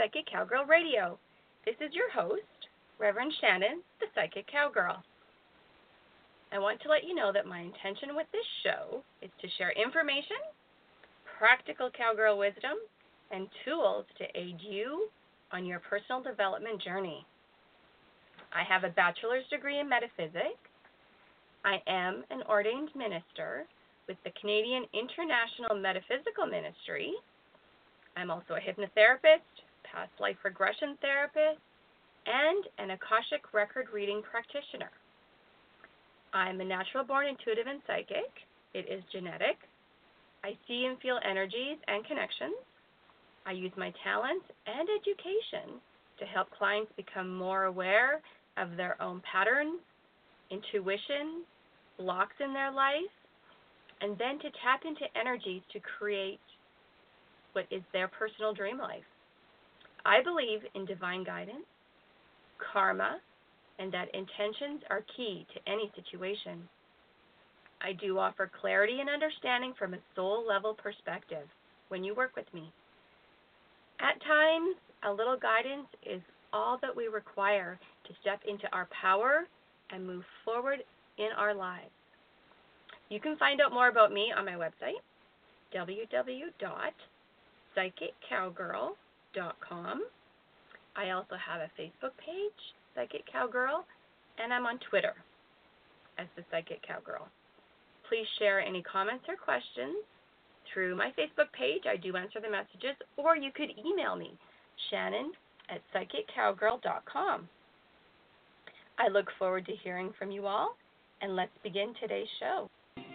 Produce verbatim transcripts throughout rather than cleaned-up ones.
Psychic Cowgirl Radio. This is your host, Reverend Shannon, the Psychic Cowgirl. I want to let you know that my intention with this show is to share information, practical cowgirl wisdom, and tools to aid you on your personal development journey. I have a bachelor's degree in metaphysics. I am an ordained minister with the Canadian International Metaphysical Ministry. I'm also a hypnotherapist, past life regression therapist, and an Akashic record reading practitioner. I'm a natural-born intuitive and psychic. It is genetic. I see and feel energies and connections. I use my talents and education to help clients become more aware of their own patterns, intuition, blocks in their life, and then to tap into energies to create what is their personal dream life. I believe in divine guidance, karma, and that intentions are key to any situation. I do offer clarity and understanding from a soul-level perspective when you work with me. At times, a little guidance is all that we require to step into our power and move forward in our lives. You can find out more about me on my website, w w w dot psychic cowgirl dot com. I also have a Facebook page, Psychic Cowgirl, and I'm on Twitter as the Psychic Cowgirl. Please share any comments or questions through my Facebook page. I do answer the messages, or you could email me, Shannon at psychic cowgirl dot com. I look forward to hearing from you all, and let's begin today's show.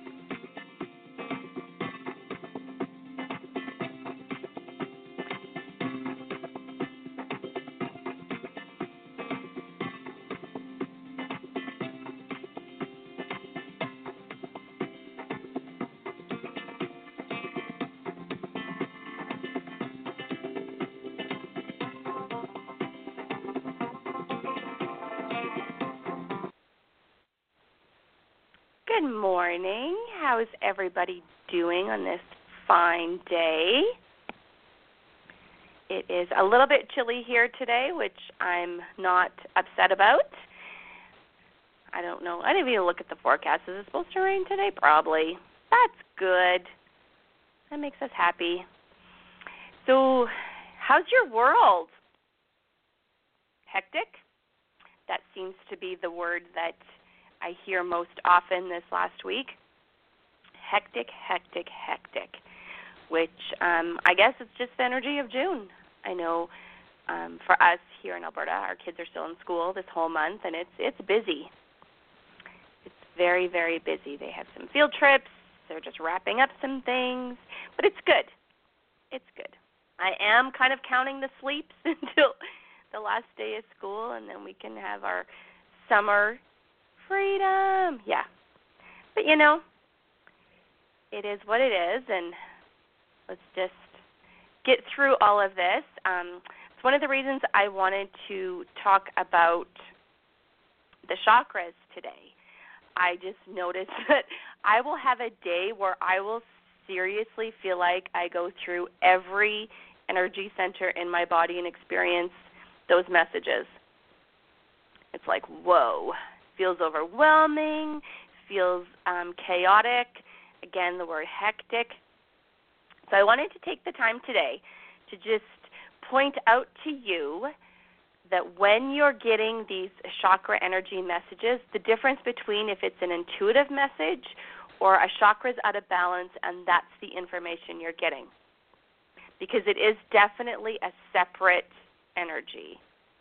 Good morning. How is everybody doing on this fine day? It is a little bit chilly here today, which I'm not upset about. I don't know. I didn't even look at the forecast. Is it supposed to rain today? Probably. That's good. That makes us happy. So, how's your world? Hectic? That seems to be the word that I hear most often this last week. Hectic, hectic, hectic, which um, I guess it's just the energy of June. I know um, for us here in Alberta, our kids are still in school this whole month, and it's it's busy. It's very, very busy. They have some field trips. They're just wrapping up some things, but it's good. It's good. I am kind of counting the sleeps until the last day of school, and then we can have our summer freedom. Yeah. But, you know, it is what it is, and let's just get through all of this. Um, it's one of the reasons I wanted to talk about the chakras today. I just noticed that I will have a day where I will seriously feel like I go through every energy center in my body and experience those messages. It's like, whoa. Feels overwhelming, feels um, chaotic. Again, the word hectic. So I wanted to take the time today to just point out to you that when you're getting these chakra energy messages, the difference between if it's an intuitive message or a chakra's out of balance, and that's the information you're getting. Because it is definitely a separate energy.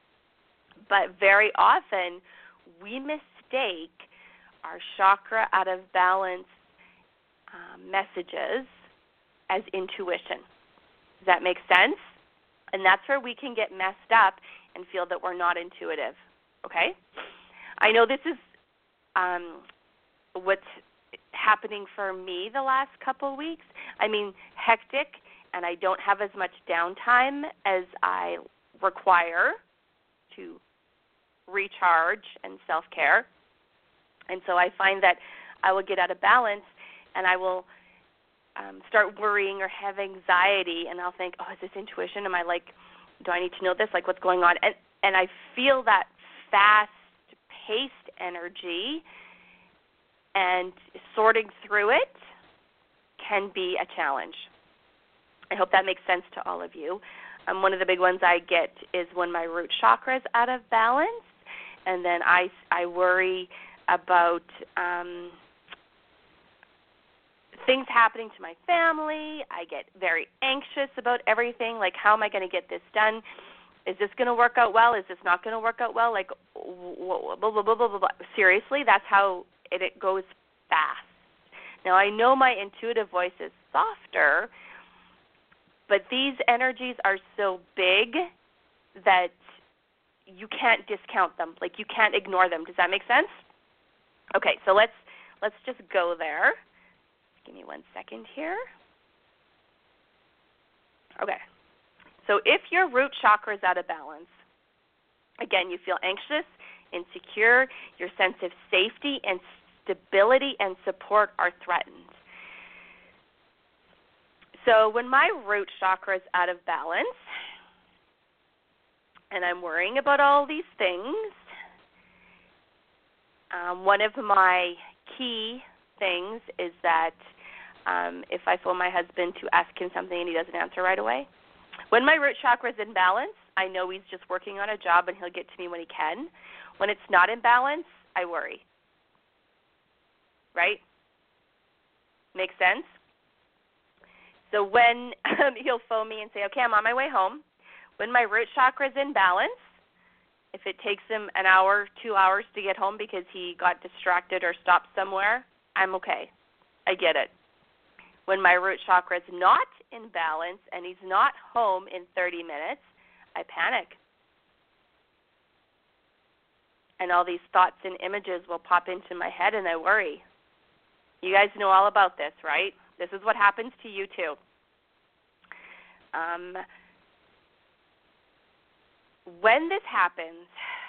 But very often, we mistake our chakra out of balance um, messages as intuition. Does that make sense? And that's where we can get messed up and feel that we're not intuitive, okay? I know this is um, what's happening for me the last couple of weeks. I mean, hectic, and I don't have as much downtime as I require to recharge and self-care. And so I find that I will get out of balance, and I will um, start worrying or have anxiety, and I'll think, oh, is this intuition? Am I, like, Do I need to know this? Like, what's going on? And and I feel that fast-paced energy, and sorting through it can be a challenge. I hope that makes sense to all of you. Um, one of the big ones I get is when my root chakra is out of balance, and then I, I worry about um, things happening to my family. I get very anxious about everything, like how am I going to get this done? Is this going to work out well? Is this not going to work out well? Like, blah, blah, blah, blah, blah, blah. Seriously, that's how it, it goes fast. Now, I know my intuitive voice is softer, but these energies are so big that you can't discount them. Like, you can't ignore them. Does that make sense? Okay, so let's let's just go there. Give me one second here. Okay. So if your root chakra is out of balance, again, you feel anxious, insecure, your sense of safety and stability and support are threatened. So when my root chakra is out of balance and I'm worrying about all these things, um, one of my key things is that um, if I phone my husband to ask him something and he doesn't answer right away, when my root chakra is in balance, I know he's just working on a job and he'll get to me when he can. When it's not in balance, I worry. Right? Makes sense? So when um, he'll phone me and say, okay, I'm on my way home, when my root chakra is in balance, if it takes him an hour, two hours to get home because he got distracted or stopped somewhere, I'm okay. I get it. When my root chakra is not in balance and he's not home in thirty minutes, I panic. And all these thoughts and images will pop into my head and I worry. You guys know all about this, right? This is what happens to you too. Um, when this happens,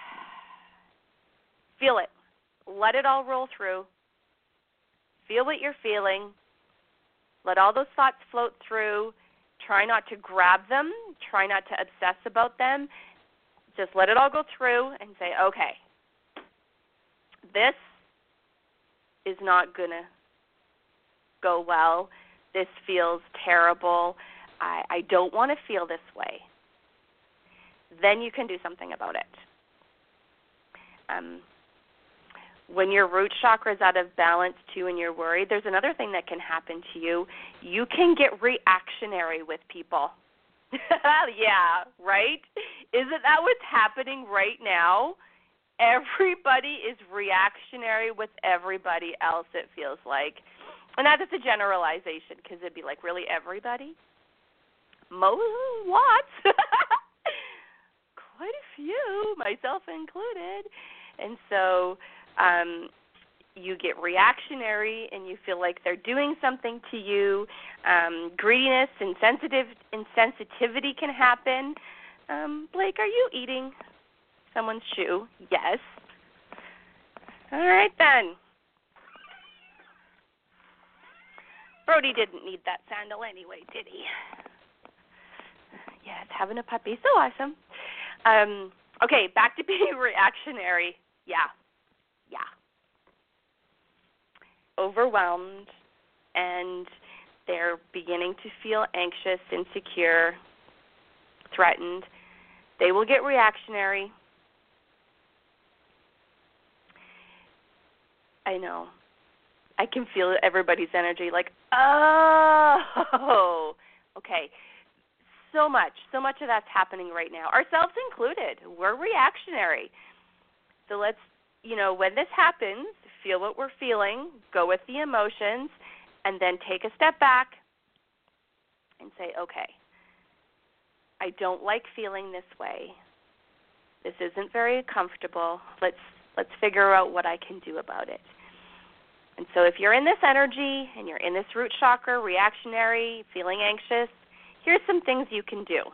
feel it. Let it all roll through. Feel what you're feeling. Let all those thoughts float through. Try not to grab them. Try not to obsess about them. Just let it all go through and say, okay, this is not going to go well. This feels terrible. I, I don't want to feel this way. Then you can do something about it. Um, when your root chakra is out of balance too and you're worried, there's another thing that can happen to you. You can get reactionary with people. Yeah, right? Isn't that what's happening right now? Everybody is reactionary with everybody else, it feels like. And that is a generalization because it'd be like, really, everybody? Most, lots. Quite a few, myself included. And so um, you get reactionary and you feel like they're doing something to you. Um, greediness and sensitive insensitivity can happen. Um, Blake, are you eating someone's shoe? Yes. All right, then. Brody didn't need that sandal anyway, did he? Yes, having a puppy. So awesome. Um, okay, back to being reactionary. Yeah. Yeah. Overwhelmed, and they're beginning to feel anxious, insecure, threatened. They will get reactionary. I know. I can feel everybody's energy like, oh, okay. So much, so much of that's happening right now, ourselves included. We're reactionary. So let's, you know, when this happens, feel what we're feeling, go with the emotions, and then take a step back and say, okay, I don't like feeling this way. This isn't very comfortable. Let's let's figure out what I can do about it. And so if you're in this energy and you're in this root chakra, reactionary, feeling anxious, here's some things you can do.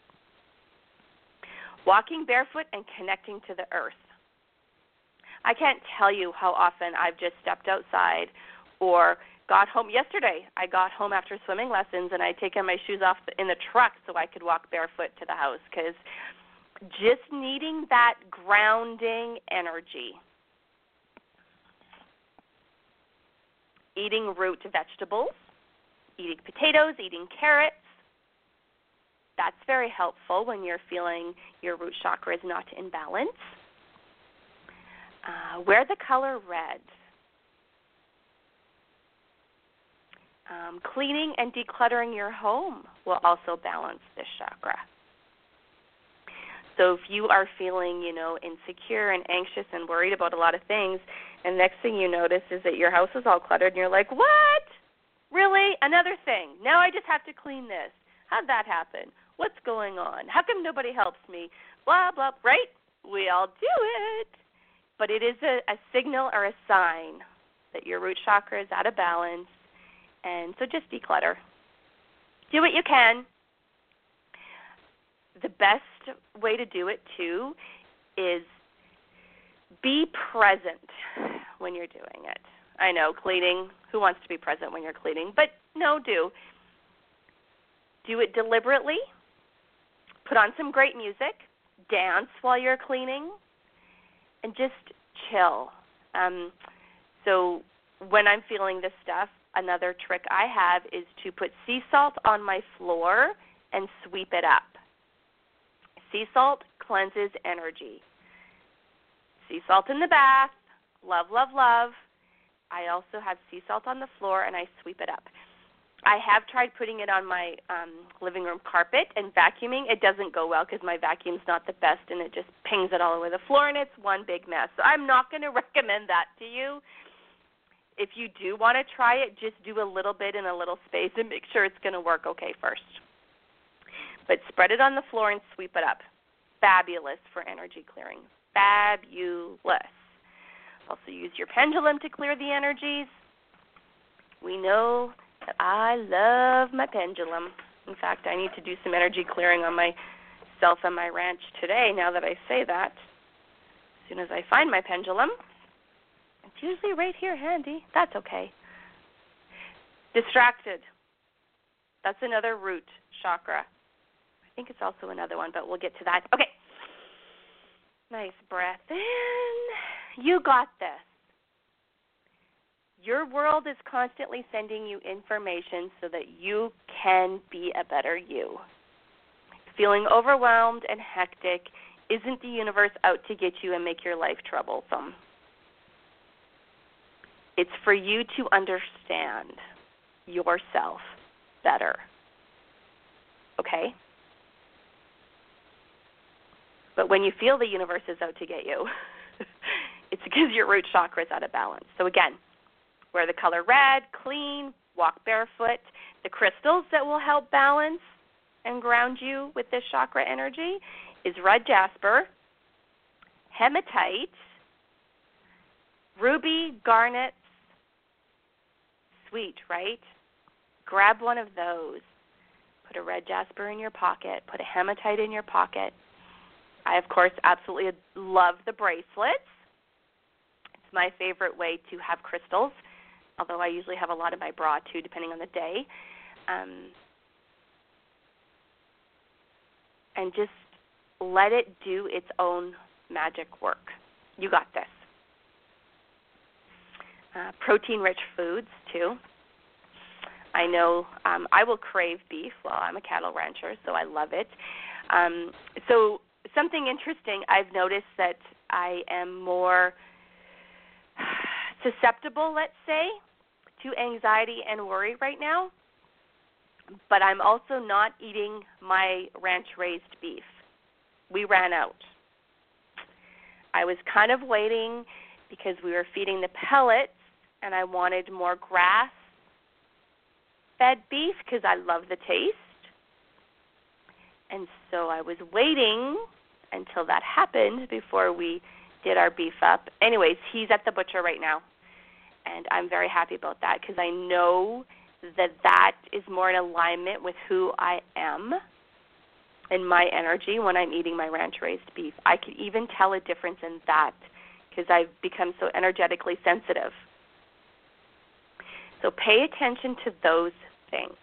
Walking barefoot and connecting to the earth. I can't tell you how often I've just stepped outside, Or got home yesterday. I got home after swimming lessons, and I'd taken my shoes off in the truck so I could walk barefoot to the house, because just needing that grounding energy. Eating root vegetables, eating potatoes, eating carrots, that's very helpful when you're feeling your root chakra is not in balance. Uh, wear the color red. Um, cleaning and decluttering your home will also balance this chakra. So if you are feeling, you know, insecure and anxious and worried about a lot of things, and next thing you notice is that your house is all cluttered, and you're like, what? Really? Another thing. Now I just have to clean this. How'd that happen? What's going on? How come nobody helps me? Blah, blah, right? We all do it. But it is a, a signal or a sign that your root chakra is out of balance. And so just declutter. Do what you can. The best way to do it, too, is be present when you're doing it. I know, cleaning, who wants to be present when you're cleaning? But no, do. Do it deliberately. Put on some great music. Dance while you're cleaning. And just chill. Um, so when I'm feeling this stuff, another trick I have is to put sea salt on my floor and sweep it up. Sea salt cleanses energy. Sea salt in the bath, love, love, love. I also have sea salt on the floor, and I sweep it up. I have tried putting it on my um, living room carpet and vacuuming. It doesn't go well because my vacuum's not the best, and it just pings it all over the floor, and it's one big mess. So I'm not going to recommend that to you. If you do want to try it, just do a little bit in a little space and make sure it's going to work okay first. But spread it on the floor and sweep it up. Fabulous for energy clearing. Fabulous. Also use your pendulum to clear the energies. We know that I love my pendulum. In fact, I need to do some energy clearing on myself and my ranch today, now that I say that. As soon as I find my pendulum. It's usually right here handy. That's okay. Distracted. That's another root chakra. I think it's also another one, but we'll get to that. Okay. Nice breath in. You got this. Your world is constantly sending you information so that you can be a better you. Feeling overwhelmed and hectic isn't the universe out to get you and make your life troublesome. It's for you to understand yourself better. Okay? But when you feel the universe is out to get you, it's because your root chakra is out of balance. So again, wear the color red, clean, walk barefoot. The crystals that will help balance and ground you with this chakra energy is red jasper, hematite, ruby, garnet. Sweet, right? Grab one of those. Put a red jasper in your pocket. Put a hematite in your pocket. I, of course, absolutely love the bracelets. It's my favorite way to have crystals, although I usually have a lot in my bra, too, depending on the day. Um, and just let it do its own magic work. You got this. Uh, protein-rich foods, too. I know um, I will crave beef. Well, I'm a cattle rancher, so I love it. Um, so something interesting, I've noticed that I am more susceptible, let's say, to anxiety and worry right now, but I'm also not eating my ranch-raised beef. We ran out. I was kind of waiting because we were feeding the pellets, and I wanted more grass-fed beef because I love the taste. And so I was waiting until that happened before we did our beef up. Anyways, he's at the butcher right now, and I'm very happy about that because I know that that is more in alignment with who I am and my energy when I'm eating my ranch-raised beef. I can even tell a difference in that because I've become so energetically sensitive. So pay attention to those things.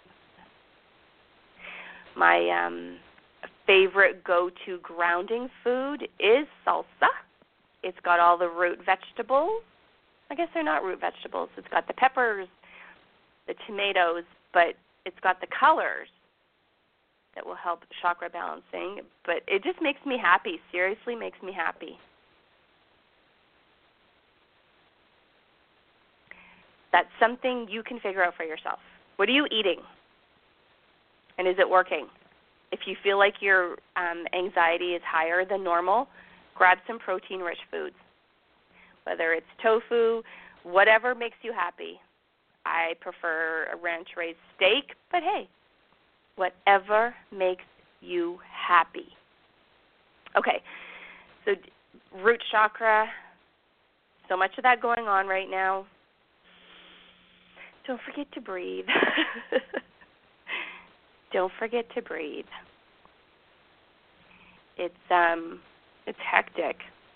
My um, favorite go-to grounding food is salsa. It's got all the root vegetables. I guess they're not root vegetables. It's got the peppers, the tomatoes, but it's got the colors that will help chakra balancing. But it just makes me happy. Seriously makes me happy. That's something you can figure out for yourself. What are you eating? And is it working? If you feel like your um, anxiety is higher than normal, grab some protein-rich foods. Whether it's tofu, whatever makes you happy. I prefer a ranch-raised steak, but hey, whatever makes you happy. Okay, so root chakra, so much of that going on right now. Don't forget to breathe. Don't forget to breathe. It's um, it's hectic.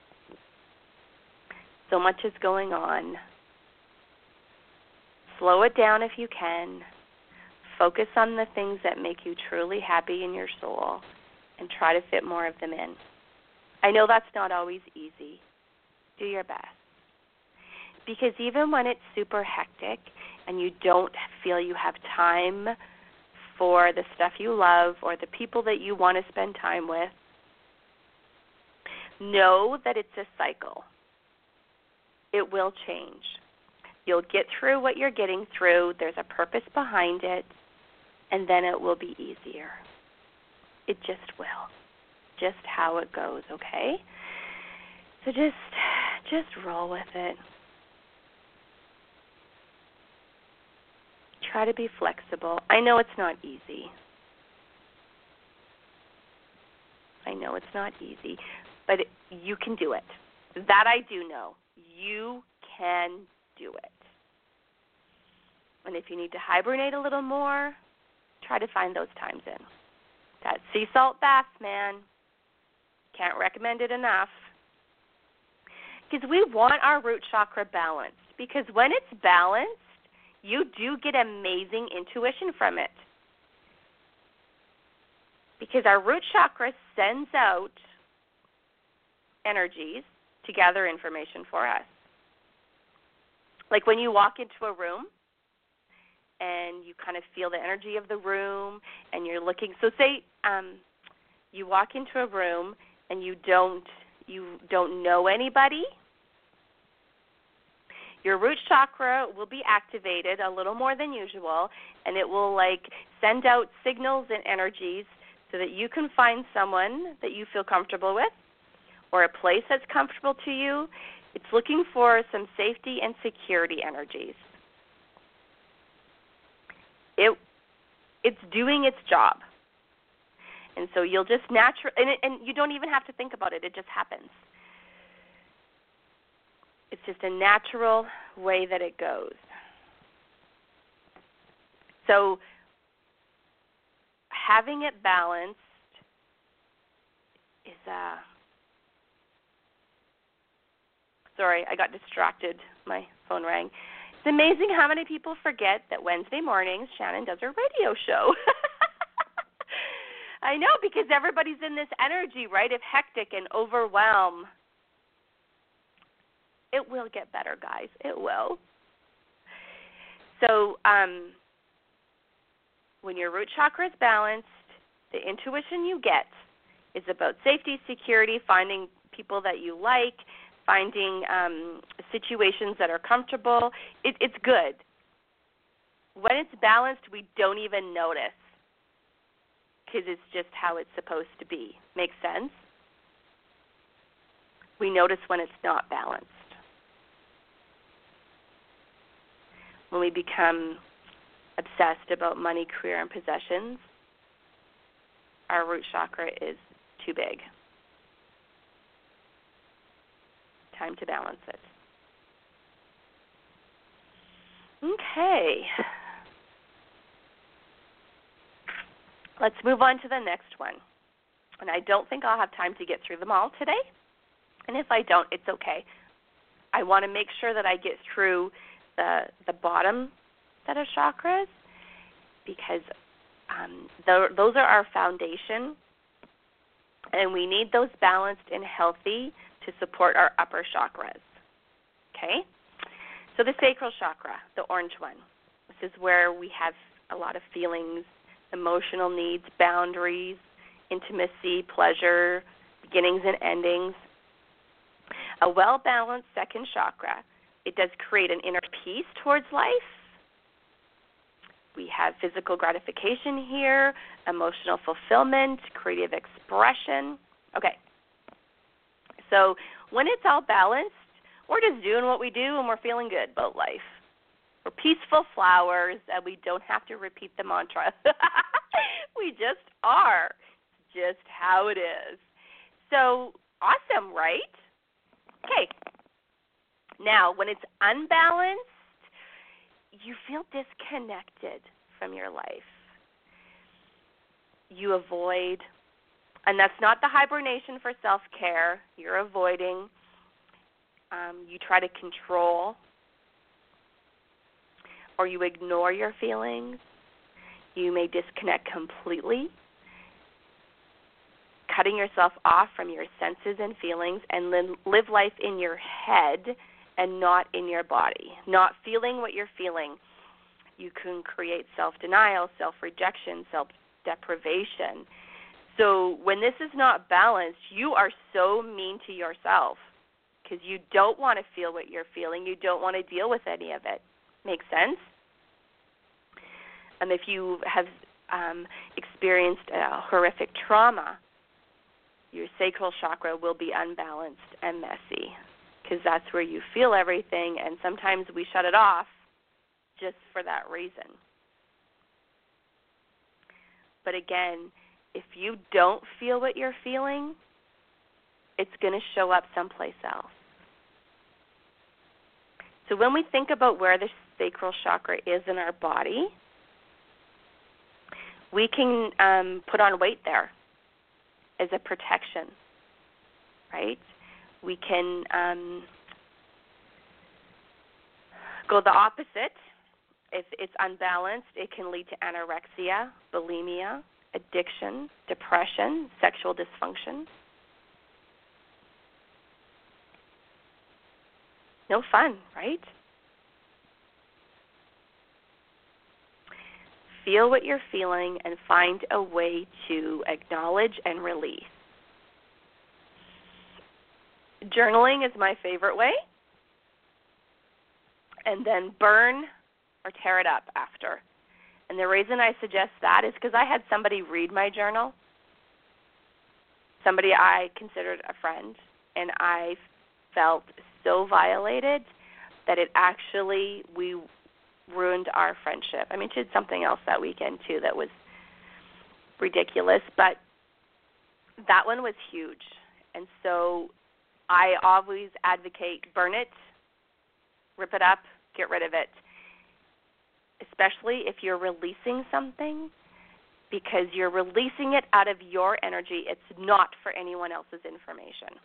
So much is going on. Slow it down if you can. Focus on the things that make you truly happy in your soul and try to fit more of them in. I know that's not always easy. Do your best. Because even when it's super hectic and you don't feel you have time for the stuff you love or the people that you want to spend time with, know that it's a cycle. It will change. You'll get through what you're getting through. There's a purpose behind it, and then it will be easier. It just will. Just how it goes, okay? So just just roll with it. Try to be flexible. I know it's not easy. I know it's not easy, but it, you can do it. That I do know. You can do it. And if you need to hibernate a little more, try to find those times in. That sea salt bath, man, can't recommend it enough. Because we want our root chakra balanced. Because when it's balanced, you do get amazing intuition from it. Because our root chakra sends out energies to gather information for us. Like when you walk into a room and you kind of feel the energy of the room and you're looking. So say um, you walk into a room and you don't you don't know anybody. Your root chakra will be activated a little more than usual, and it will like send out signals and energies so that you can find someone that you feel comfortable with or a place that's comfortable to you. It's looking for some safety and security energies. It it's doing its job. And so you'll just naturally, and, and you don't even have to think about it. It just happens. It's just a natural way that it goes. So having it balanced is a... Sorry, I got distracted. My phone rang. It's amazing how many people forget that Wednesday mornings Shannon does her radio show. I know, because everybody's in this energy, right, of hectic and overwhelm. It will get better, guys. It will. So um, when your root chakra is balanced, the intuition you get is about safety, security, finding people that you like, finding um, situations that are comfortable. It, it's good. When it's balanced, we don't even notice because it's just how it's supposed to be. Make sense? We notice when it's not balanced. When we become obsessed about money, career, and possessions, our root chakra is too big. Time to balance it. Okay. Let's move on to the next one. And I don't think I'll have time to get through them all today. And if I don't, it's okay. I want to make sure that I get through the the bottom set of chakras because um, th- those are our foundation, and we need those balanced and healthy to support our upper chakras. Okay? So the sacral chakra, the orange one, this is where we have a lot of feelings, emotional needs, boundaries, intimacy, pleasure, beginnings and endings. A well-balanced second chakra, it does create an inner peace towards life. We have physical gratification here, emotional fulfillment, creative expression. Okay. So when it's all balanced, we're just doing what we do and we're feeling good about life. We're peaceful flowers and we don't have to repeat the mantra. We just are. Just how it is. So awesome, right? Okay. Now, when it's unbalanced, you feel disconnected from your life. You avoid, and that's not the hibernation for self-care. You're avoiding. Um, you try to control, or you ignore your feelings. You may disconnect completely, cutting yourself off from your senses and feelings and live life in your head and not in your body, not feeling what you're feeling. You can create self-denial, self-rejection, self-deprivation. So when this is not balanced, you are so mean to yourself because you don't want to feel what you're feeling. You don't want to deal with any of it. Make sense? And if you have um, experienced a horrific trauma, your sacral chakra will be unbalanced and messy because that's where you feel everything, and sometimes we shut it off just for that reason. But again, if you don't feel what you're feeling, it's going to show up someplace else. So when we think about where the sacral chakra is in our body, we can um, put on weight there as a protection, right? We can um, go the opposite. If it's unbalanced, it can lead to anorexia, bulimia, addiction, depression, sexual dysfunction. No fun, right? Feel what you're feeling and find a way to acknowledge and release. Journaling is my favorite way. And then burn or tear it up after. And the reason I suggest that is because I had somebody read my journal, somebody I considered a friend, and I felt so violated that it actually, we ruined our friendship. I mean, she did something else that weekend, too, that was ridiculous, but that one was huge. And so I always advocate burn it, rip it up, get rid of it, especially if you're releasing something, because you're releasing it out of your energy. It's not for anyone else's information.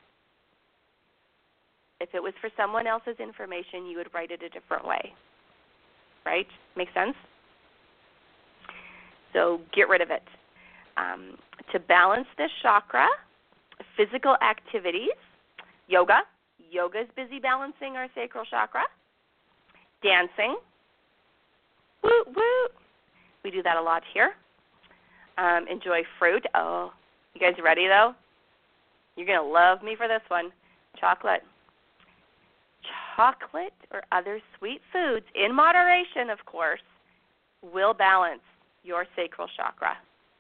If it was for someone else's information, you would write it a different way. Right? Make sense? So get rid of it. Um, to balance this chakra, physical activities, yoga. Yoga is busy balancing our sacral chakra. Dancing. Woo, woo. We do that a lot here. Um, enjoy fruit. Oh, you guys ready, though? You're going to love me for this one. Chocolate. Chocolate or other sweet foods, in moderation, of course, will balance your sacral chakra.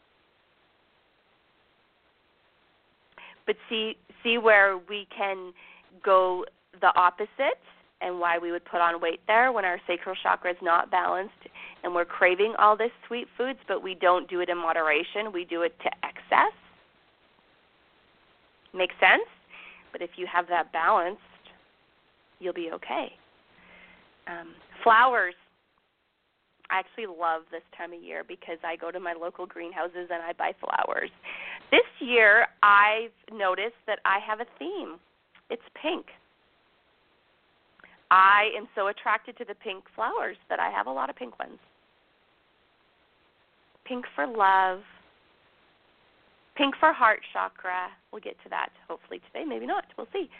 But see, see where we can go the opposite and why we would put on weight there when our sacral chakra is not balanced and we're craving all this sweet foods, but we don't do it in moderation. We do it to excess. Make sense? But if you have that balanced, you'll be okay. Um, flowers. I actually love this time of year because I go to my local greenhouses and I buy flowers. This year, I've noticed that I have a theme. It's pink. I am so attracted to the pink flowers that I have a lot of pink ones. Pink for love. Pink for heart chakra. We'll get to that hopefully today. Maybe not. We'll see.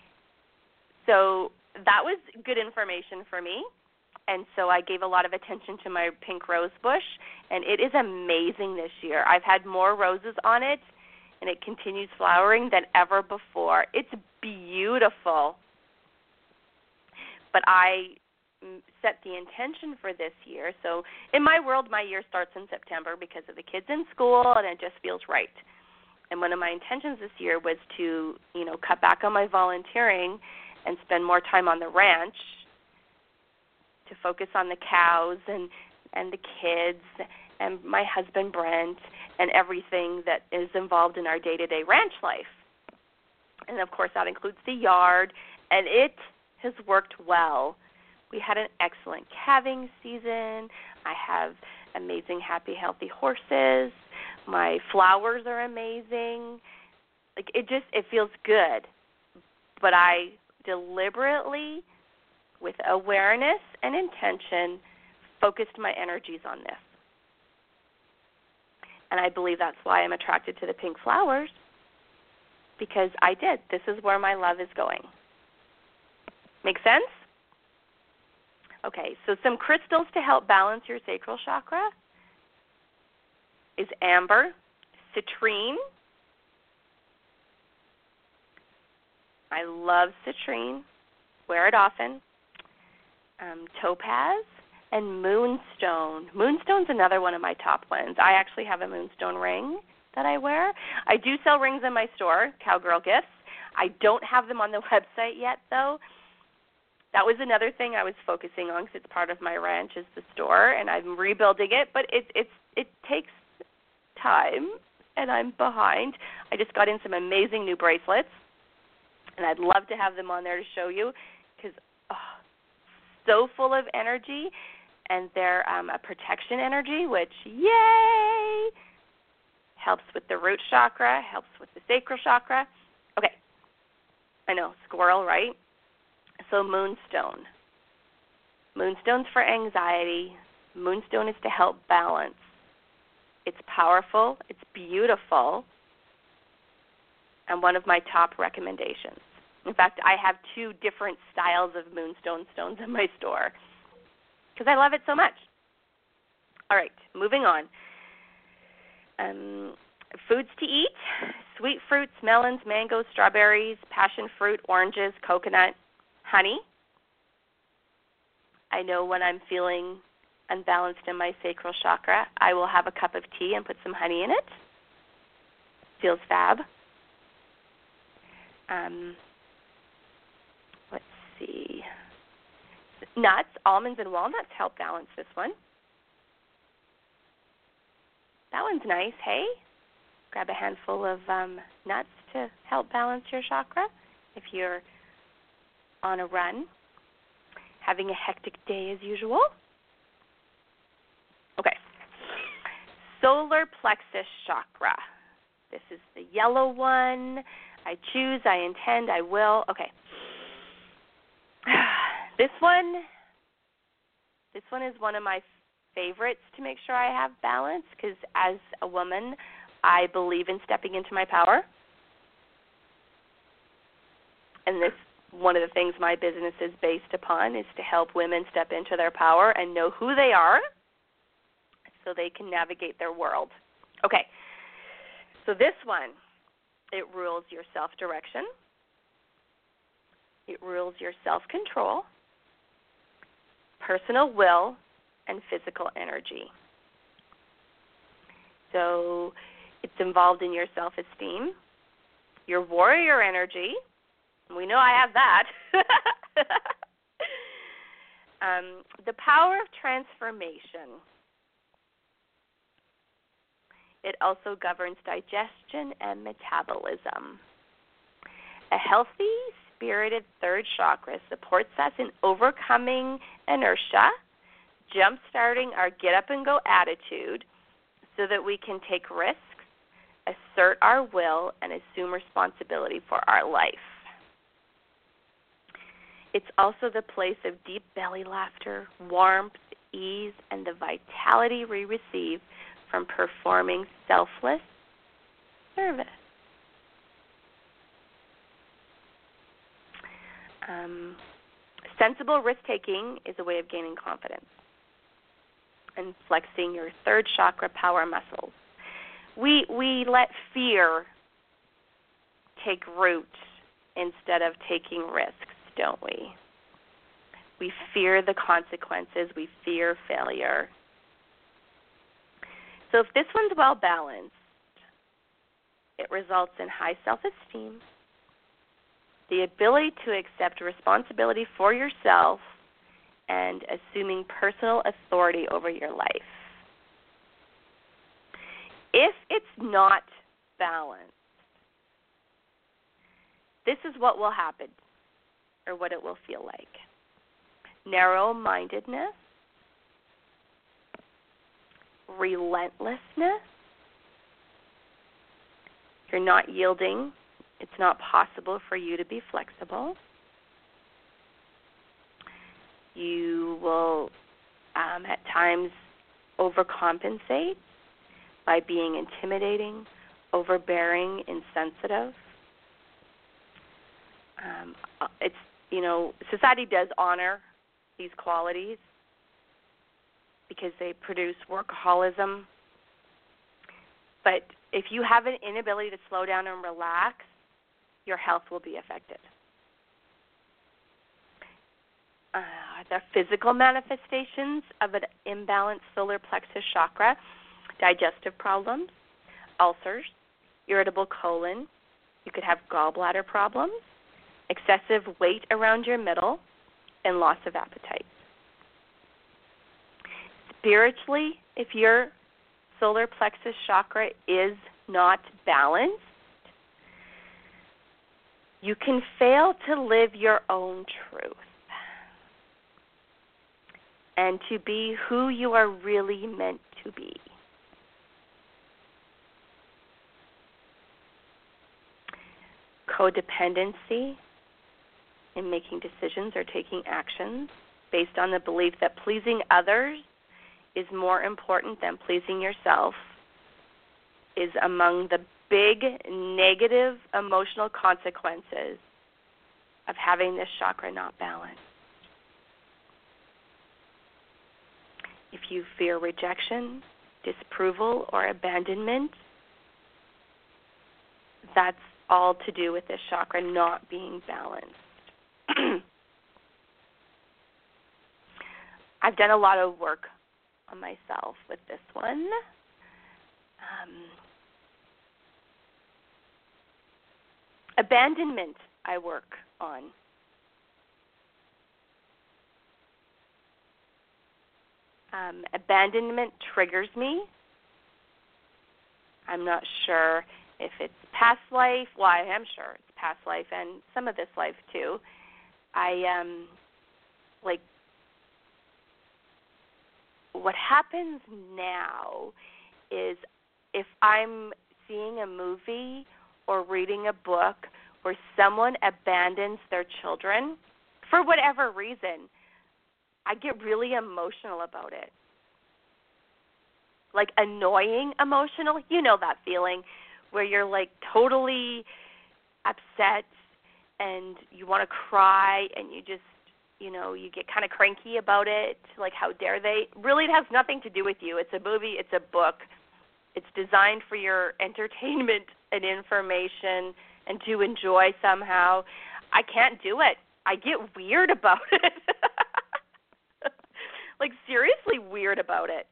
So that was good information for me. And so I gave a lot of attention to my pink rose bush, and it is amazing this year. I've had more roses on it, and it continues flowering than ever before. It's beautiful. But I set the intention for this year. So in my world, my year starts in September because of the kids in school, and it just feels right. And one of my intentions this year was to, you know, cut back on my volunteering and spend more time on the ranch, to focus on the cows and, and the kids and my husband Brent and everything that is involved in our day-to-day ranch life. And, of course, that includes the yard, and it has worked well. We had an excellent calving season. I have amazing, happy, healthy horses. My flowers are amazing. Like, it just, it feels good. But I deliberately, with awareness and intention, focused my energies on this. And I believe that's why I'm attracted to the pink flowers, because I did. This is where my love is going. Make sense? Okay, so some crystals to help balance your sacral chakra is amber, citrine. I love citrine. Wear it often. Um, topaz and moonstone. Moonstone's another one of my top ones. I actually have a moonstone ring that I wear. I do sell rings in my store, Cowgirl Gifts. I don't have them on the website yet, though. That was another thing I was focusing on because it's part of my ranch is the store, and I'm rebuilding it, but it, it's, it takes time, and I'm behind. I just got in some amazing new bracelets, and I'd love to have them on there to show you because oh, so full of energy, and they're um, a protection energy, which, yay, helps with the root chakra, helps with the sacral chakra. Okay, I know, squirrel, right? So moonstone. Moonstone's for anxiety. Moonstone is to help balance. It's powerful. It's beautiful. And one of my top recommendations. In fact, I have two different styles of moonstone stones in my store because I love it so much. All right, moving on. Um, foods to eat, sweet fruits, melons, mangoes, strawberries, passion fruit, oranges, coconut, honey. I know when I'm feeling unbalanced in my sacral chakra, I will have a cup of tea and put some honey in it. Feels fab. Um, let's see. Nuts, almonds, and walnuts help balance this one. That one's nice, hey? Grab a handful of um, nuts to help balance your chakra if you're on a run, having a hectic day as usual. Okay. Solar plexus chakra. This is the yellow one. I choose, I intend, I will. Okay. This one, this one is one of my favorites to make sure I have balance because as a woman, I believe in stepping into my power. And this one of the things my business is based upon is to help women step into their power and know who they are so they can navigate their world. Okay, so this one, it rules your self-direction. It rules your self-control, personal will, and physical energy. So it's involved in your self-esteem, your warrior energy. We know I have that. um, the power of transformation. It also governs digestion and metabolism. A healthy, spirited third chakra supports us in overcoming inertia, jump-starting our get-up-and-go attitude so that we can take risks, assert our will, and assume responsibility for our life. It's also the place of deep belly laughter, warmth, ease, and the vitality we receive from performing selfless service. Um, sensible risk-taking is a way of gaining confidence and flexing your third chakra power muscles. We we let fear take root instead of taking risks, don't we? We fear the consequences. We fear failure. So if this one's well balanced, it results in high self-esteem, the ability to accept responsibility for yourself, and assuming personal authority over your life. If it's not balanced, this is what will happen, or what it will feel like. Narrow-mindedness, relentlessness. You're not yielding. It's not possible for you to be flexible. You will, um, at times, overcompensate by being intimidating, overbearing, insensitive. Um, it's, you know, society does honor these qualities because they produce workaholism. But if you have an inability to slow down and relax, your health will be affected. Uh, the physical manifestations of an imbalanced solar plexus chakra: digestive problems, ulcers, irritable colon. You could have gallbladder problems, excessive weight around your middle, and loss of appetite. Spiritually, if your solar plexus chakra is not balanced, you can fail to live your own truth and to be who you are really meant to be. Codependency in making decisions or taking actions based on the belief that pleasing others is more important than pleasing yourself is among the big negative emotional consequences of having this chakra not balanced. If you fear rejection, disapproval, or abandonment, that's all to do with this chakra not being balanced. I've done a lot of work on myself with this one. Um, abandonment I work on. Um, abandonment triggers me. I'm not sure if it's past life. Well, I am sure it's past life and some of this life too. I, um, like, what happens now is if I'm seeing a movie or reading a book where someone abandons their children, for whatever reason, I get really emotional about it. Like annoying emotional. You know that feeling where you're like totally upset and you want to cry and you just, you know, you get kind of cranky about it. Like, how dare they? Really, it has nothing to do with you. It's a movie. It's a book. It's designed for your entertainment and information and to enjoy somehow. I can't do it. I get weird about it. Like, seriously weird about it.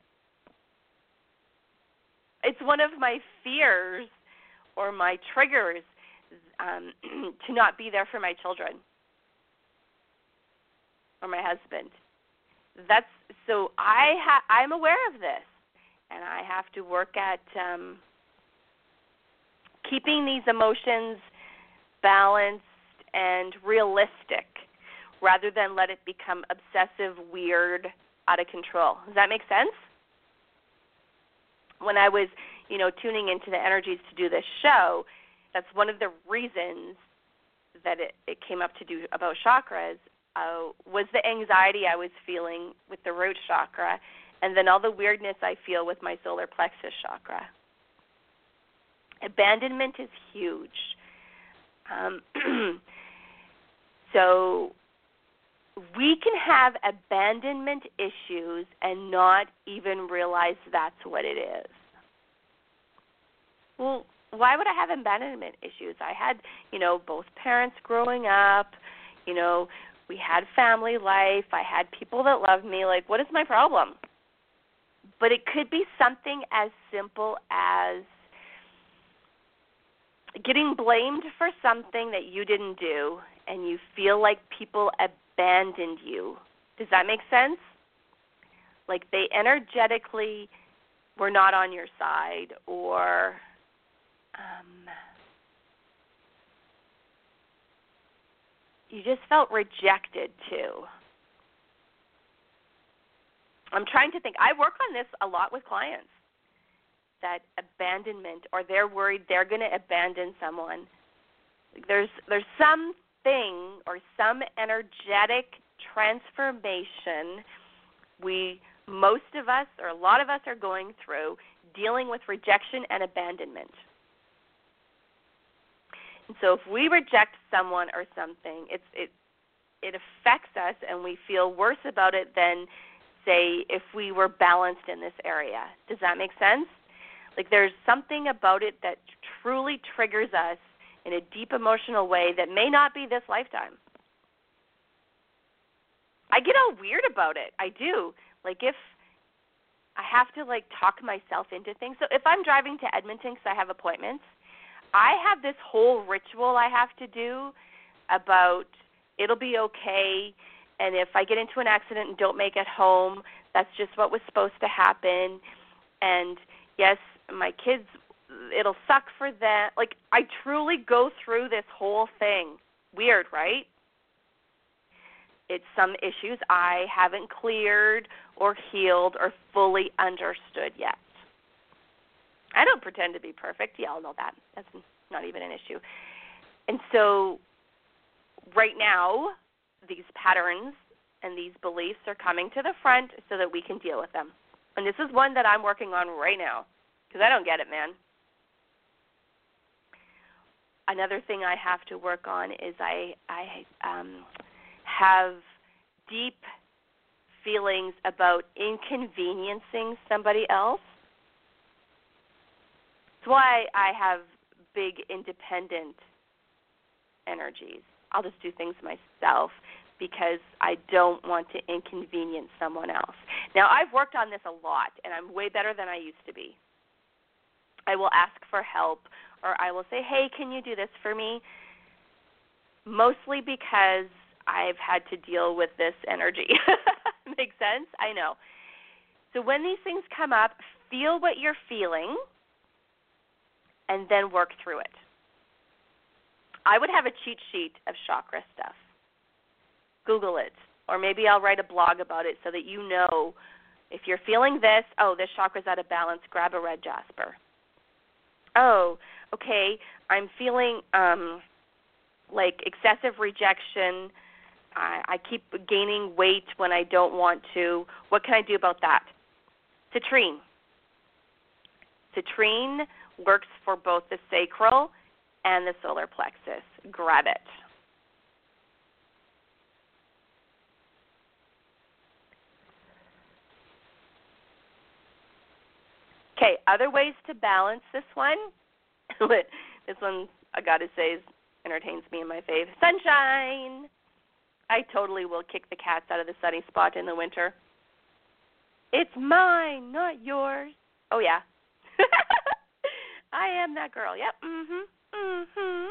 It's one of my fears or my triggers um, to not be there for my children or my husband. That's so I ha- I'm aware of this, and I have to work at um, keeping these emotions balanced and realistic, rather than let it become obsessive, weird, out of control. Does that make sense? When I was, you know, tuning into the energies to do this show, that's one of the reasons that it, it came up to do about chakras. uh, was the anxiety I was feeling with the root chakra, and then all the weirdness I feel with my solar plexus chakra. Abandonment is huge. Um, so we can have abandonment issues and not even realize that's what it is. Well, why would I have abandonment issues? I had, you know, both parents growing up. You know, we had family life. I had people that loved me. Like, what is my problem? But it could be something as simple as getting blamed for something that you didn't do, and you feel like people abandoned you. Does that make sense? Like they energetically were not on your side, or um, you just felt rejected too. I'm trying to think. I work on this a lot with clients, that abandonment, or they're worried they're going to abandon someone. There's there's something or some energetic transformation we, most of us, or a lot of us are going through, dealing with rejection and abandonment. And so if we reject someone or something, it's, it it affects us and we feel worse about it than, say, if we were balanced in this area. Does that make sense? Like there's something about it that truly triggers us in a deep emotional way that may not be this lifetime. I get all weird about it. I do. Like if I have to like talk myself into things. So if I'm driving to Edmonton because I have appointments, I have this whole ritual I have to do about it'll be okay, and if I get into an accident and don't make it home, that's just what was supposed to happen. And yes, my kids, it'll suck for them. Like I truly go through this whole thing. Weird, right? It's some issues I haven't cleared or healed or fully understood yet. I don't pretend to be perfect. Y'all know that. That's not even an issue. And so right now, these patterns and these beliefs are coming to the front so that we can deal with them. And this is one that I'm working on right now because I don't get it, man. Another thing I have to work on is I, I um, have deep feelings about inconveniencing somebody else. That's why I have big independent energies. I'll just do things myself because I don't want to inconvenience someone else. Now, I've worked on this a lot, and I'm way better than I used to be. I will ask for help, or I will say, hey, can you do this for me? Mostly because I've had to deal with this energy. Makes sense? I know. So when these things come up, feel what you're feeling, and then work through it. I would have a cheat sheet of chakra stuff. Google it, or maybe I'll write a blog about it so that you know if you're feeling this, oh, this chakra's out of balance, grab a red jasper. Oh, okay, I'm feeling um, like excessive rejection. I, I keep gaining weight when I don't want to. What can I do about that? Citrine. Citrine works for both the sacral and the solar plexus. Grab it. Okay, other ways to balance this one. This one, I got to say, is, entertains me in my fave. Sunshine. I totally will kick the cats out of the sunny spot in the winter. It's mine, not yours. Oh, yeah. I am that girl. Yep. Mm-hmm. Mm-hmm.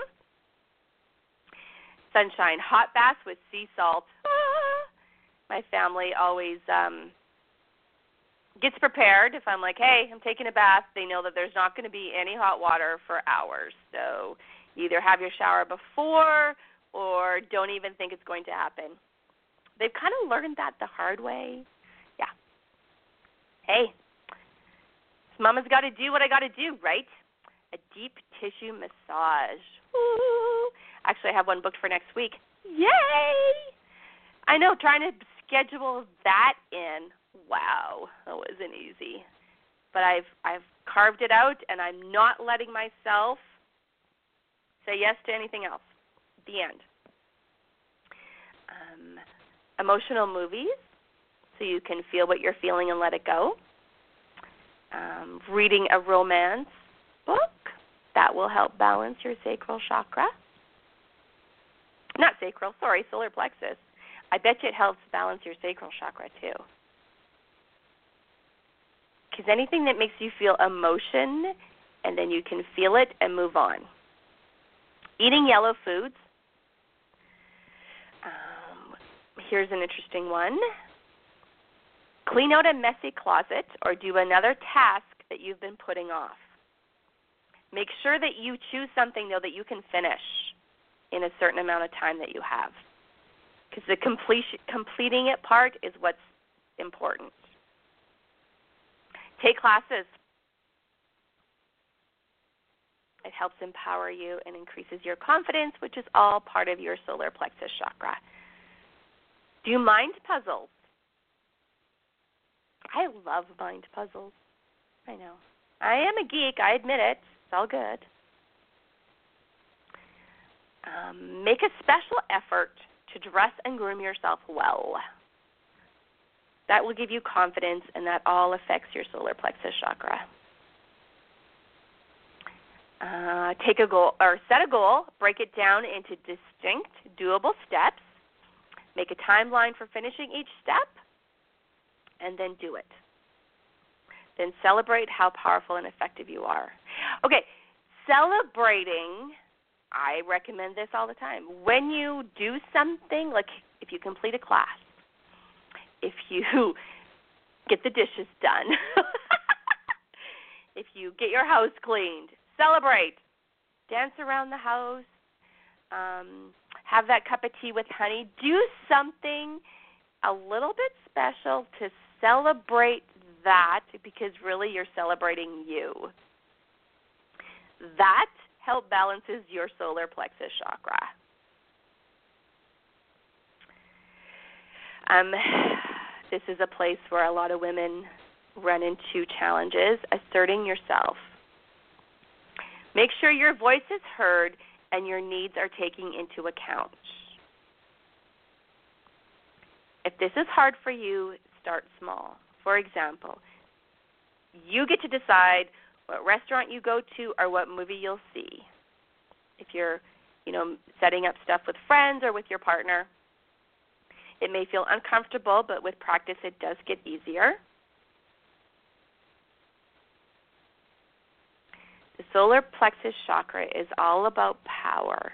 Sunshine. Hot baths with sea salt. Ah. My family always um, gets prepared. If I'm like, hey, I'm taking a bath, they know that there's not going to be any hot water for hours. So either have your shower before or don't even think it's going to happen. They've kind of learned that the hard way. Yeah. Hey, mama's got to do what I got to do, right? A deep tissue massage. Ooh. Actually, I have one booked for next week. Yay! I know, trying to schedule that in, wow, that wasn't easy. But I've I've carved it out, and I'm not letting myself say yes to anything else. The end. Um, emotional movies, so you can feel what you're feeling and let it go. Um, reading a romance book, that will help balance your sacral chakra. Not sacral, sorry, solar plexus. I bet you it helps balance your sacral chakra too. Because anything that makes you feel emotion, and then you can feel it and move on. Eating yellow foods. Um, here's an interesting one. Clean out a messy closet or do another task that you've been putting off. Make sure that you choose something, though, that you can finish in a certain amount of time that you have. Because the completion, completing it part is what's important. Take classes. It helps empower you and increases your confidence, which is all part of your solar plexus chakra. Do mind puzzles. I love mind puzzles. I know. I am a geek. I admit it. It's all good. Um, make a special effort to dress and groom yourself well. That will give you confidence, and that all affects your solar plexus chakra. Uh, take a goal or set a goal. Break it down into distinct, doable steps. Make a timeline for finishing each step, and then do it. Then celebrate how powerful and effective you are. Okay, celebrating, I recommend this all the time. When you do something, like if you complete a class, if you get the dishes done, if you get your house cleaned, celebrate. Dance around the house. Um, have that cup of tea with honey. Do something a little bit special to celebrate that, because really you're celebrating you. That help balances your solar plexus chakra. Um, this is a place where a lot of women run into challenges. Asserting yourself. Make sure your voice is heard and your needs are taken into account. If this is hard for you, start small. For example, you get to decide what restaurant you go to or what movie you'll see. If you're, you know, setting up stuff with friends or with your partner, it may feel uncomfortable, but with practice it does get easier. The solar plexus chakra is all about power,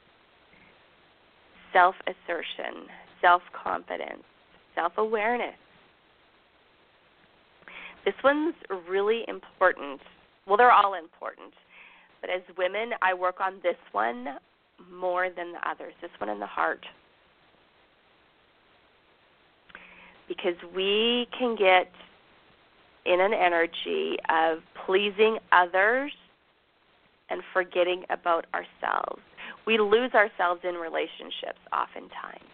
self-assertion, self-confidence, self-awareness. This one's really important. Well, they're all important. But as women, I work on this one more than the others, this one in the heart. Because we can get in an energy of pleasing others and forgetting about ourselves. We lose ourselves in relationships oftentimes.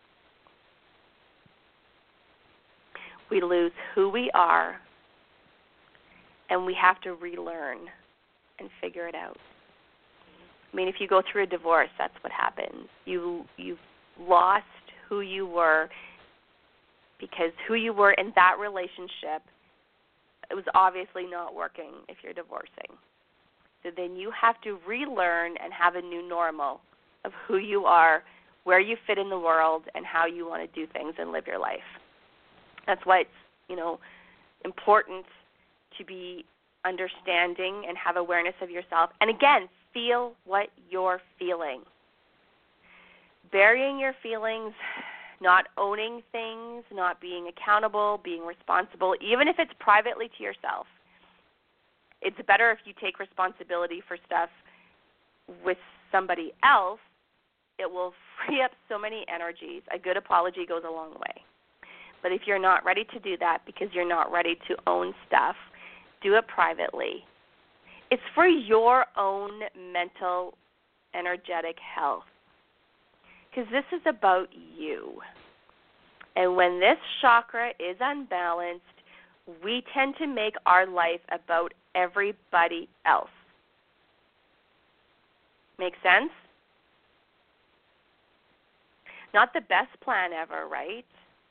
We lose who we are, and we have to relearn and figure it out. I mean, if you go through a divorce, that's what happens. You, you've lost who you were, because who you were in that relationship, it was obviously not working if you're divorcing. So then you have to relearn and have a new normal of who you are, where you fit in the world, and how you want to do things and live your life. That's why it's, you know, important to be understanding and have awareness of yourself. And again, feel what you're feeling. Burying your feelings, not owning things, not being accountable, being responsible, even if it's privately to yourself. It's better if you take responsibility for stuff with somebody else. It will free up so many energies. A good apology goes a long way. But if you're not ready to do that because you're not ready to own stuff, do it privately. It's for your own mental, energetic health. Because this is about you. And when this chakra is unbalanced, we tend to make our life about everybody else. Make sense? Not the best plan ever, right?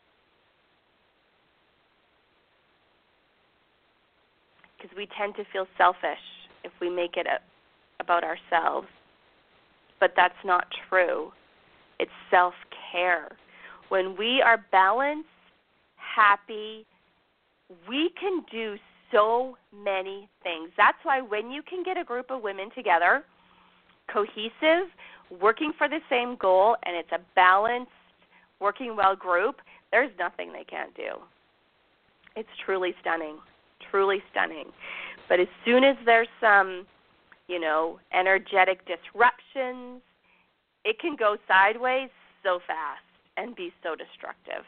Because we tend to feel selfish if we make it a, about ourselves. But that's not true. It's self-care. When we are balanced, happy, we can do so many things. That's why when you can get a group of women together, cohesive, working for the same goal, and it's a balanced, working well group, there's nothing they can't do. It's truly stunning, truly stunning. But as soon as there's some, you know, energetic disruptions, it can go sideways so fast and be so destructive.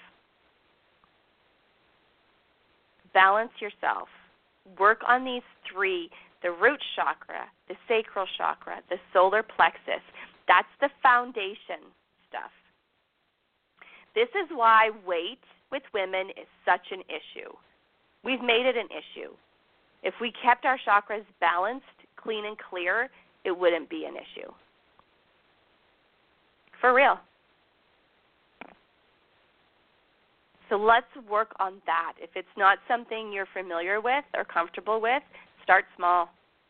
Balance yourself. Work on these three, the root chakra, the sacral chakra, the solar plexus. That's the foundation stuff. This is why weight with women is such an issue. We've made it an issue. If we kept our chakras balanced, clean and clear, it wouldn't be an issue. For real. So let's work on that. If it's not something you're familiar with or comfortable with, start small.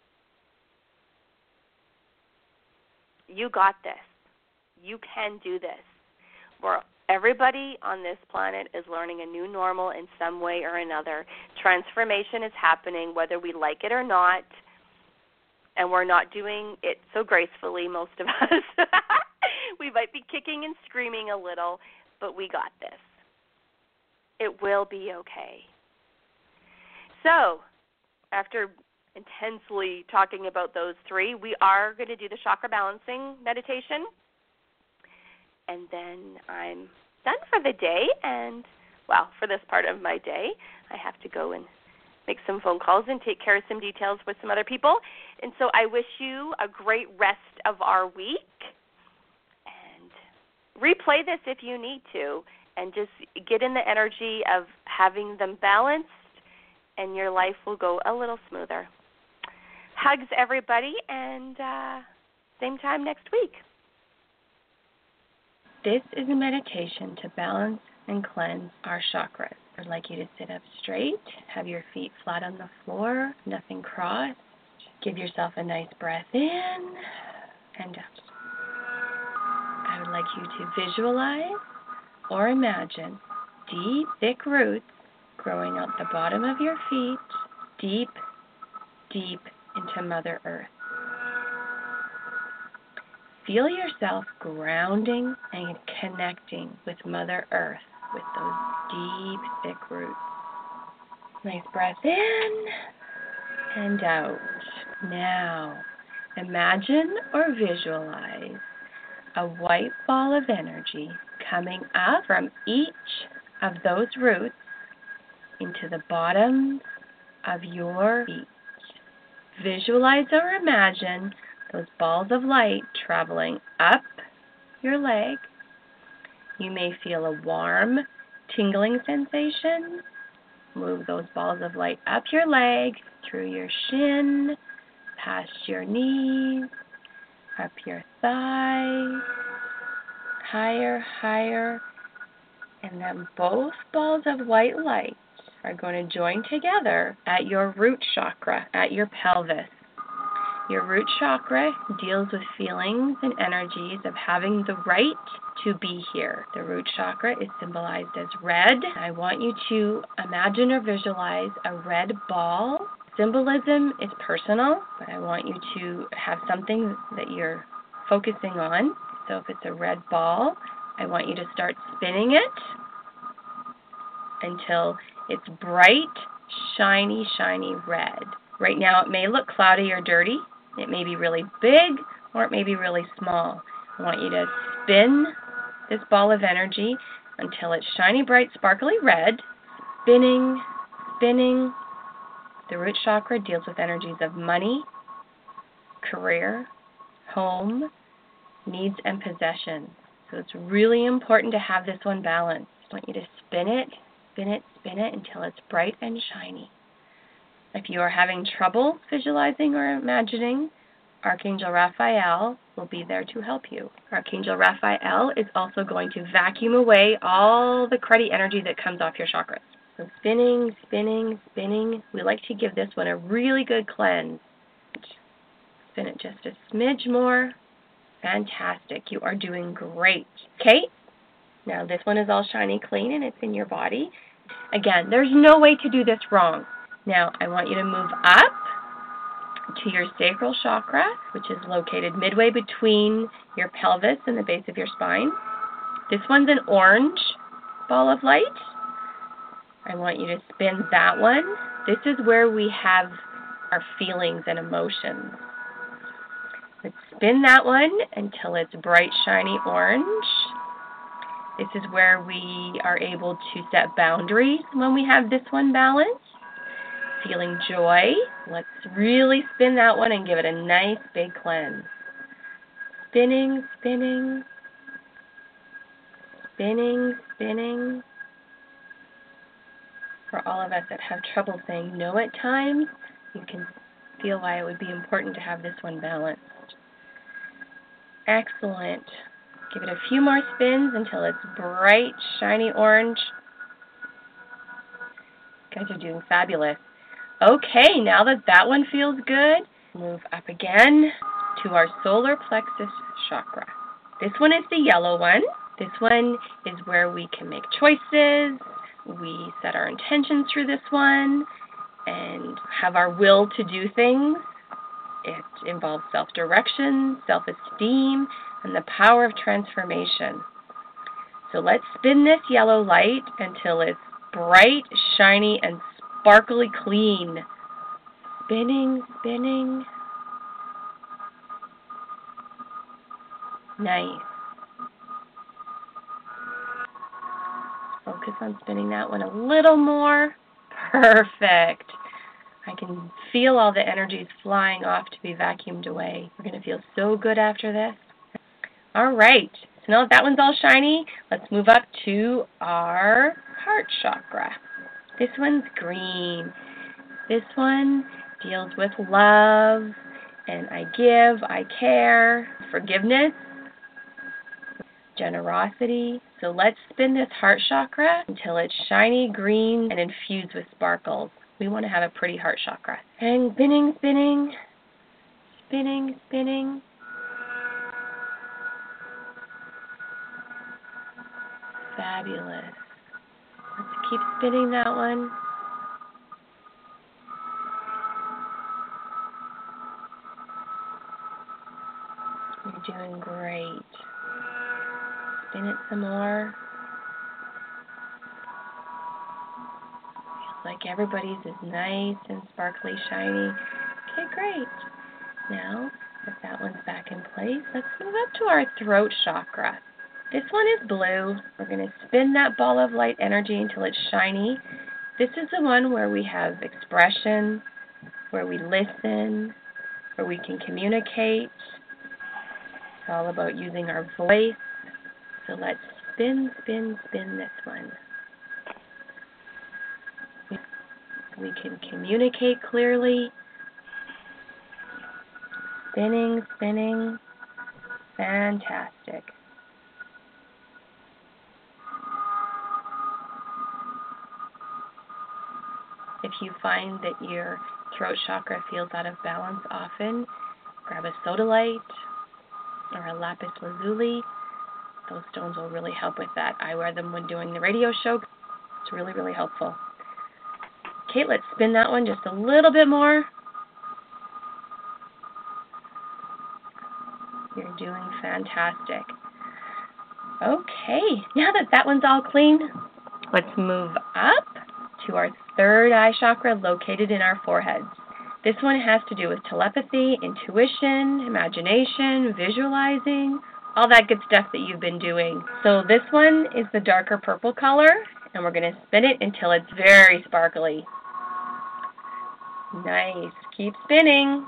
You got this. You can do this. We're, everybody on this planet is learning a new normal in some way or another. Transformation is happening whether we like it or not, and we're not doing it so gracefully, most of us. We might be kicking and screaming a little, but we got this. It will be okay. So, after intensely talking about those three, we are going to do the chakra balancing meditation. And then I'm done for the day. And, well, for this part of my day, I have to go and make some phone calls and take care of some details with some other people. And so I wish you a great rest of our week. And replay this if you need to. And just get in the energy of having them balanced, and your life will go a little smoother. Hugs, everybody, and uh, same time next week. This is a meditation to balance and cleanse our chakras. I'd like you to sit up straight, have your feet flat on the floor, nothing crossed. Give yourself a nice breath in and out. I would like you to visualize or imagine deep, thick roots growing out the bottom of your feet, deep, deep into Mother Earth. Feel yourself grounding and connecting with Mother Earth with those deep, thick roots. Nice breath in and out. Now, imagine or visualize a white ball of energy coming up from each of those roots into the bottom of your feet. Visualize or imagine those balls of light traveling up your leg. You may feel a warm, tingling sensation. Move those balls of light up your leg, through your shin, past your knees, up your thighs, higher, higher, and then both balls of white light are going to join together at your root chakra, at your pelvis. Your root chakra deals with feelings and energies of having the right to be here. The root chakra is symbolized as red. I want you to imagine or visualize a red ball. Symbolism is personal, but I want you to have something that you're focusing on. So if it's a red ball, I want you to start spinning it until it's bright, shiny, shiny red. Right now it may look cloudy or dirty. It may be really big or it may be really small. I want you to spin this ball of energy until it's shiny, bright, sparkly red. Spinning, spinning. The root chakra deals with energies of money, career, home, needs, and possessions. So it's really important to have this one balanced. I want you to spin it, spin it, spin it until it's bright and shiny. If you are having trouble visualizing or imagining, Archangel Raphael will be there to help you. Archangel Raphael is also going to vacuum away all the cruddy energy that comes off your chakras. So spinning, spinning, spinning. We like to give this one a really good cleanse. Spin it just a smidge more. Fantastic. You are doing great. Okay? Now this one is all shiny clean and it's in your body. Again, there's no way to do this wrong. Now I want you to move up to your sacral chakra, which is located midway between your pelvis and the base of your spine. This one's an orange ball of light. I want you to spin that one. This is where we have our feelings and emotions. Let's spin that one until it's bright, shiny orange. This is where we are able to set boundaries when we have this one balanced. Feeling joy. Let's really spin that one and give it a nice big cleanse. Spinning, spinning, spinning, spinning. For all of us that have trouble saying no at times, you can feel why it would be important to have this one balanced. Excellent. Give it a few more spins until it's bright, shiny orange. You guys are doing fabulous. Okay, now that that one feels good, move up again to our solar plexus chakra. This one is the yellow one. This one is where we can make choices. We set our intentions through this one and have our will to do things. It involves self-direction, self-esteem, and the power of transformation. So let's spin this yellow light until it's bright, shiny, and sparkly clean. Spinning, spinning. Nice. Focus on spinning that one a little more. Perfect. I can feel all the energies flying off to be vacuumed away. We're going to feel so good after this. All right. So now that that one's all shiny, let's move up to our heart chakra. This one's green. This one deals with love and I give, I care, forgiveness, generosity. So let's spin this heart chakra until it's shiny green and infused with sparkles. We want to have a pretty heart chakra. And spinning, spinning, spinning, spinning. Fabulous. Let's keep spinning that one. You're doing great. Spin it some more. Feels like everybody's is nice and sparkly, shiny. Okay, great. Now, if that one's back in place, let's move up to our throat chakra. This one is blue. We're going to spin that ball of light energy until it's shiny. This is the one where we have expression, where we listen, where we can communicate. It's all about using our voice. So let's spin, spin, spin this one. We can communicate clearly. Spinning, spinning. Fantastic. If you find that your throat chakra feels out of balance often, grab a sodalite or a lapis lazuli. Those stones will really help with that. I wear them when doing the radio show. It's really, really helpful. Okay, let's spin that one just a little bit more. You're doing fantastic. Okay, now that that one's all clean, let's move up to our third eye chakra located in our foreheads. This one has to do with telepathy, intuition, imagination, visualizing, all that good stuff that you've been doing. So this one is the darker purple color, and we're going to spin it until it's very sparkly. Nice. Keep spinning.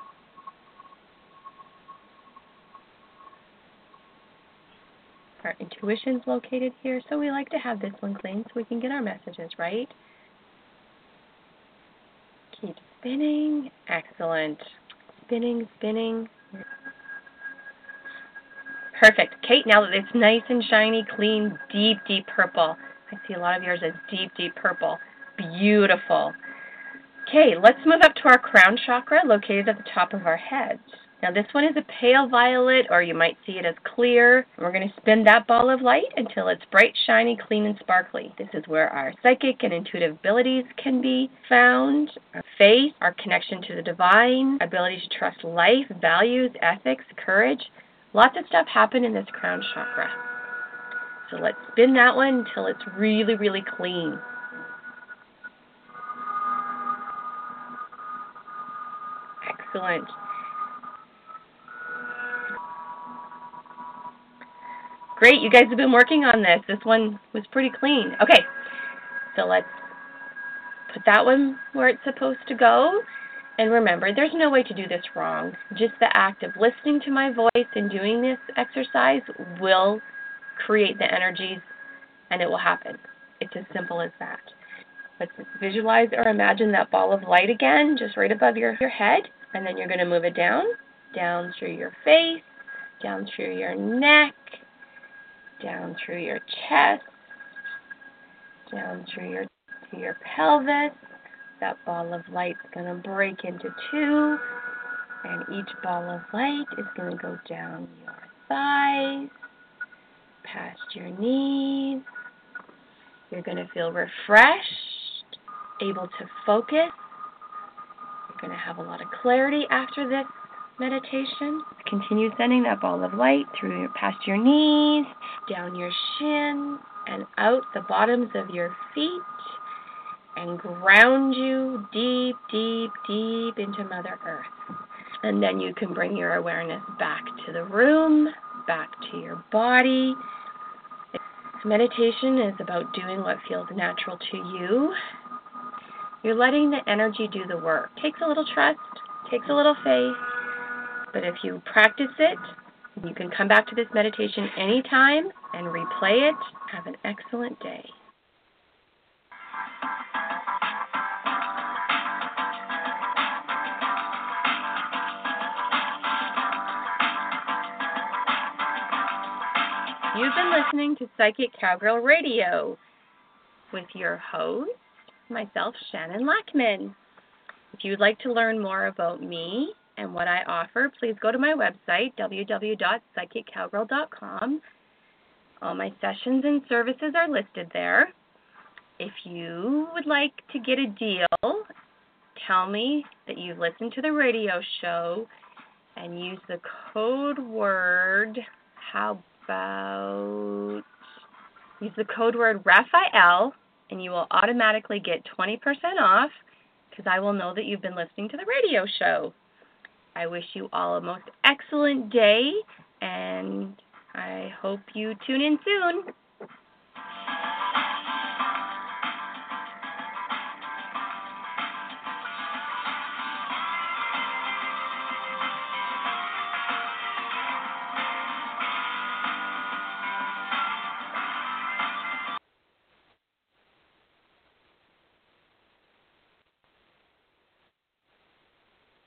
Our intuition's located here, so we like to have this one clean so we can get our messages right. Keep spinning. Excellent. Spinning, spinning. Perfect. Kate, now that it's nice and shiny, clean, deep, deep purple. I see a lot of yours as deep, deep purple. Beautiful. Okay, let's move up to our crown chakra located at the top of our heads. Now this one is a pale violet, or you might see it as clear. We're going to spin that ball of light until it's bright, shiny, clean, and sparkly. This is where our psychic and intuitive abilities can be found. Our faith, our connection to the divine, ability to trust life, values, ethics, courage. Lots of stuff happen in this crown chakra. So let's spin that one until it's really, really clean. Excellent. Great, you guys have been working on this. This one was pretty clean. Okay, so let's put that one where it's supposed to go. And remember, there's no way to do this wrong. Just the act of listening to my voice and doing this exercise will create the energies, and it will happen. It's as simple as that. Let's visualize or imagine that ball of light again, just right above your, your head, and then you're going to move it down, down through your face, down through your neck, down through your chest, down through your, to your pelvis. That ball of light is going to break into two, and each ball of light is going to go down your thighs, past your knees. You're going to feel refreshed, able to focus. You're going to have a lot of clarity after this meditation. Continue sending that ball of light through your, past your knees, down your shins, and out the bottoms of your feet, and ground you deep, deep, deep into Mother Earth. And then you can bring your awareness back to the room, back to your body. Meditation is about doing what feels natural to you. You're letting the energy do the work. Takes a little trust, takes a little faith, but if you practice it, you can come back to this meditation anytime and replay it. Have an excellent day. You've been listening to Psychic Cowgirl Radio with your host, myself, Shannon Lackman. If you'd like to learn more about me and what I offer, please go to my website, w w w dot psychic cowgirl dot com. All my sessions and services are listed there. If you would like to get a deal, tell me that you've listened to the radio show and use the code word, how about, use the code word Raphael, and you will automatically get twenty percent off, because I will know that you've been listening to the radio show. I wish you all a most excellent day, and I hope you tune in soon.